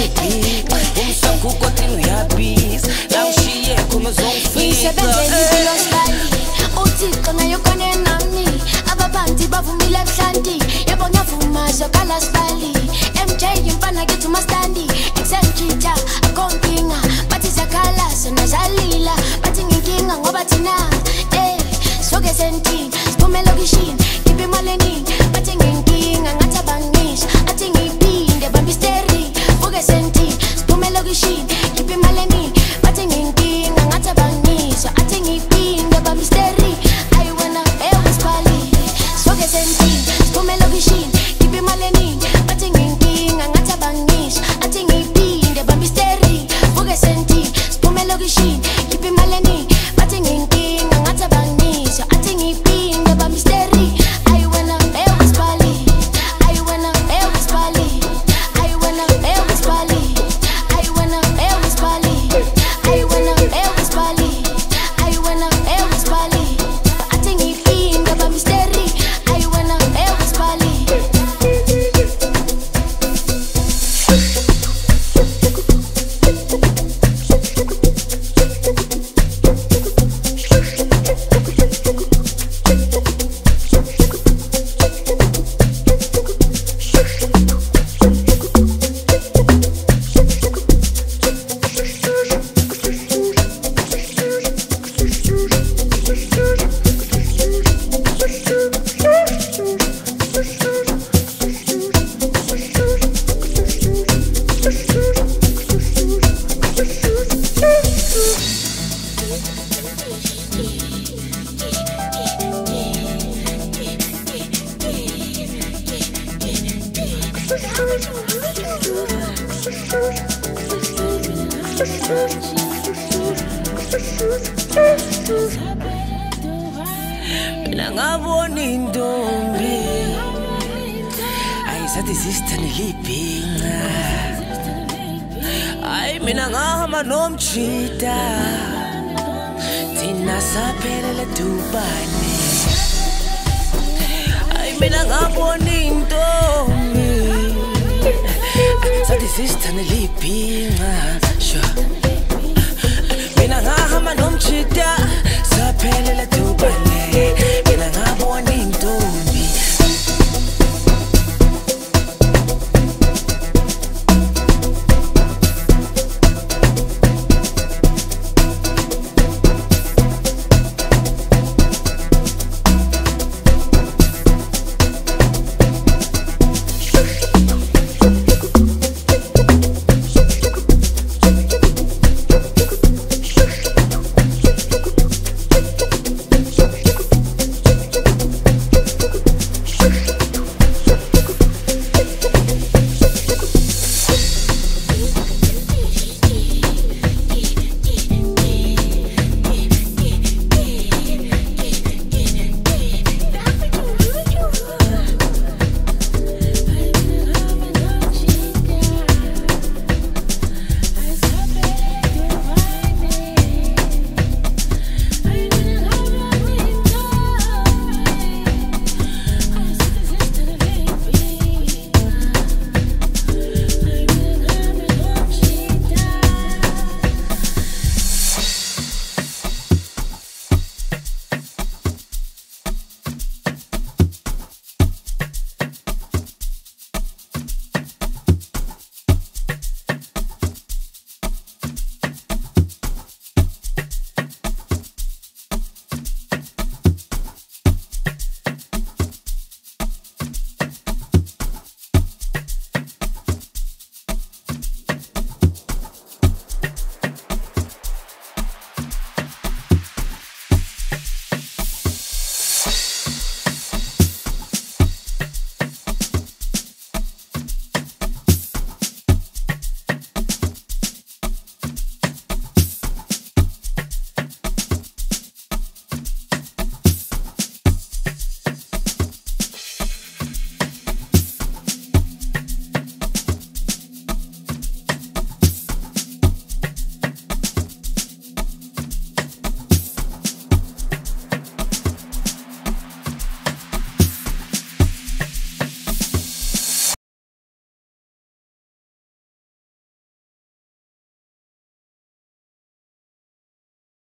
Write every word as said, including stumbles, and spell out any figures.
baby umsakuko tinuyabis la ushiye kumezongifika isebenzele style uthixo nayo kone nami ababantu bavumile mhlanti yebo ngavuma zokala style M J imfana gethu mastandi exenchita akonkinga bathi zakhala sona zalila bathi nginkinga ngoba thina eh soke senti siphume lokishini ibe maleni bathi nginkinga ngathi abangisha athi ngipinde bamba isteri soke senti siphume lokishini ibe maleni bathi nginkinga ngathi abangisha athi ngipinde bamba isteri I wanna Elvis Pali soke senti siphume lokishini ibe maleni bathi nginkinga ngathi abangisha athi ngipinde bamba isteri soke senti siphume lokishini ibe maleni bathi nginkinga ngathi abangisha athi ngipinde bamba isteri I wanna Elvis Pali I wanna Elvis Pali I wanna Elvis Pali I wanna Elvis Pali I wanna Elvis Pali I wanna Elvis Pali athi ngipinde bamba isteri I wanna Elvis Pali mina ngabona intombi ayisathi sisithandele ibhinca ayi mina ngahamba nomjida thina saphelele dubane ayi mina ngabona intombi sathi sisithandele ibhinca sure